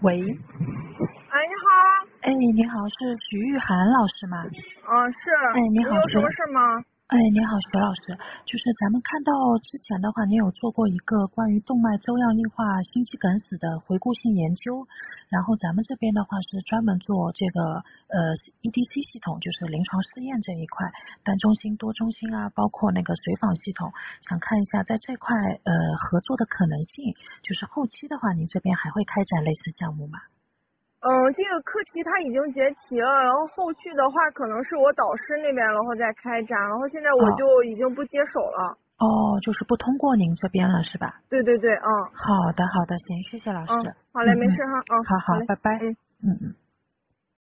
喂， 哎，你好。 哎，你好，是徐玉涵老师吗？ 是。 哎，你好， 你有什么事吗？ 哎，你好，徐老师，就是咱们看到之前的话，你有做过一个关于动脉粥样硬化心肌梗死的回顾性研究，然后咱们这边的话是专门做这个EDC 系统，就是临床试验这一块，单中心、多中心啊，包括那个随访系统，想看一下在这块合作的可能性，就是后期的话，您这边还会开展类似项目吗？ 这个课题它已经结题了，然后后续的话可能是我导师那边然后再开展，然后现在我就已经不接手了。 就是不通过您这边了是吧？ 对对对。 好的，好的，行，谢谢老师。 好嘞，没事哈。 好好， 好嘞。 拜拜。嗯。